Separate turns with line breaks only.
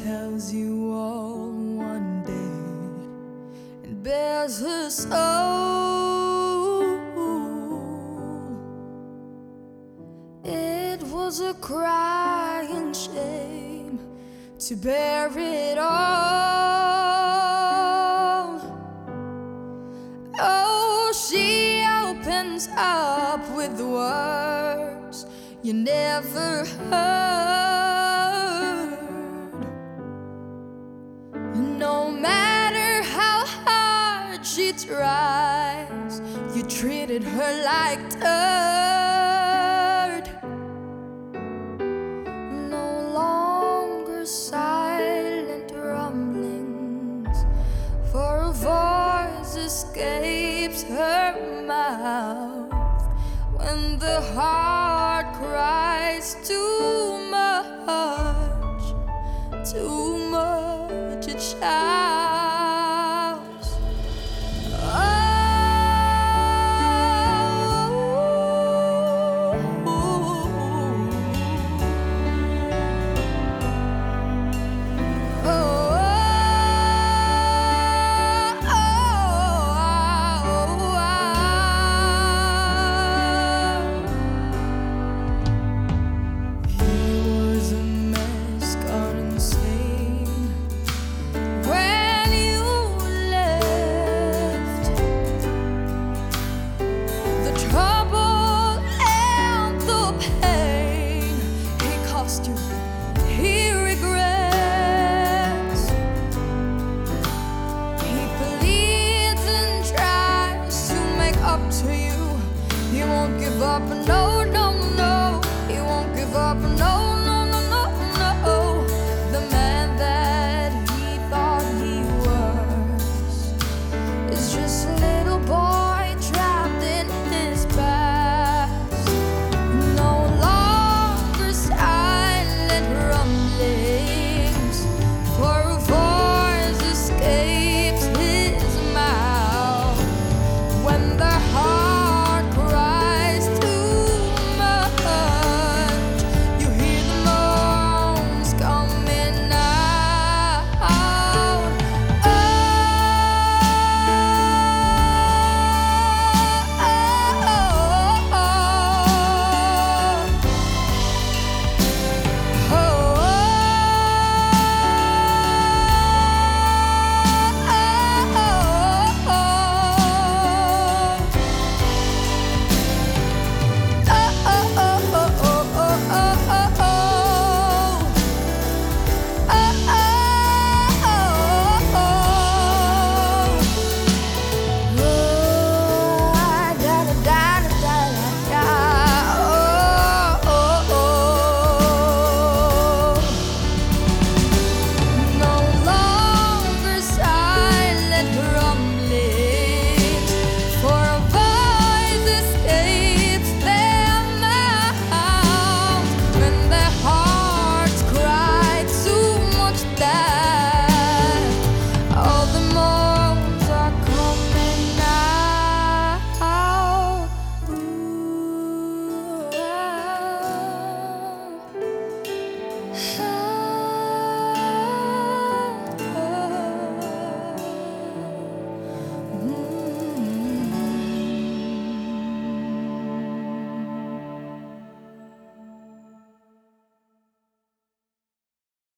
tells you all one day and bears her soul. It was a crying shame to bear it all. Oh, she opens up with words you never heard. No matter how hard she tries, you treated her like dirt. No longer silent rumblings, for a voice escapes her mouth when the heart cries too much, it shouts. To you, he won't give up, no, no, no, he won't give up, no.